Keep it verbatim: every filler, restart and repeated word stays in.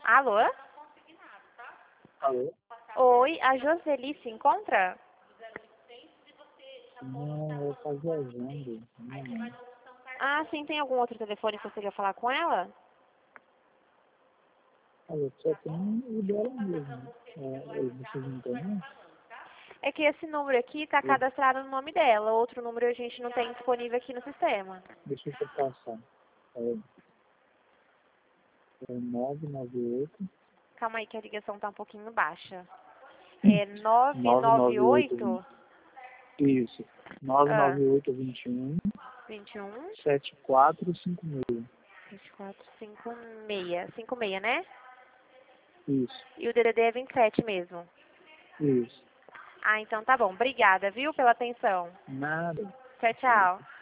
Alô? Alô? Oi, a Joseli se encontra? Não, eu estou viajando. Não, Ah, sim, tem algum outro telefone que você queria falar com ela? olha, só tem o dela mesmo. É, vocês não tem, não? É que esse número aqui está Eu- cadastrado no nome dela. Outro número a gente não tem disponível aqui no sistema. Deixa eu te passar. É, é nove nove oito, Calma aí que a ligação tá um pouquinho baixa. É nove nove nove nove oito, oito isso. nove ah, nove oito vinte e um, vinte e um, sete quatro cinco seis. vinte e quatro, cinquenta e seis. cinquenta e seis, né? Isso, E o D D D é vinte e sete mesmo. isso. Ah, então tá bom. Obrigada, viu, pela atenção. Nada. Tchau, tchau.